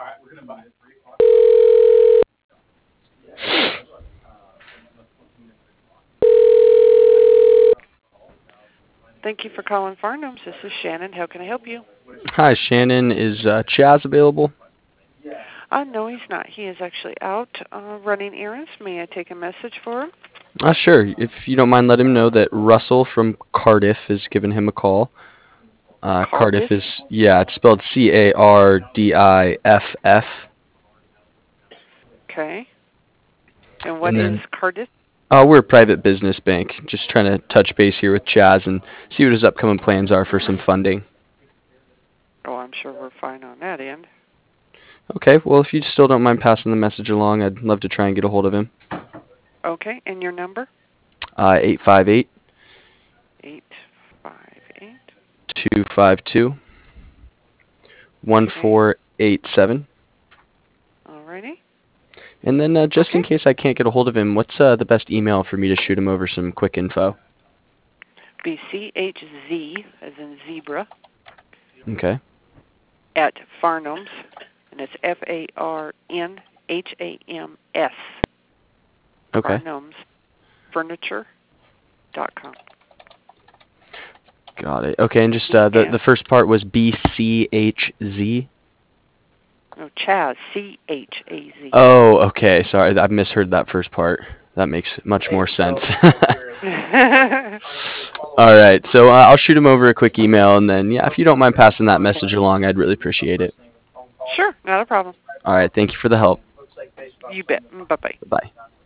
Thank you for calling Farnham's. This is Shannon. How can I help you? Hi, Shannon. Is Chaz available? No, he's not. He is actually out running errands. May I take a message for him? Sure. If you don't mind, let him know that Russell from Cardiff has given him a call. Cardiff Cardiff? is, yeah, it's spelled Cardiff. Okay. And what And is then Cardiff? we're a private business bank. Just trying to touch base here with Chaz and see what his upcoming plans are for some funding. Oh, I'm sure we're fine on that end. Okay, well, if you still don't mind passing the message along, I'd love to try and get a hold of him. Okay, and your number? 858 858. 252 Okay. 1487. Alrighty. And then just in Okay. case I can't get a hold of him, what's the best email for me to shoot him over some quick info? BCHZ, as in zebra, Okay. at Farnham's, and it's FARNHAMS. Okay. Farnham's Furniture.com. Got it. Okay, and just the first part was BCHZ. No, Chaz, CHAZ. Oh, okay. Sorry, I misheard that first part. That makes much more sense. All right, so I'll shoot him over a quick email, and then yeah, if you don't mind passing that message along, I'd really appreciate it. Sure, not a problem. All right, thank you for the help. You bet. Bye-bye. Bye.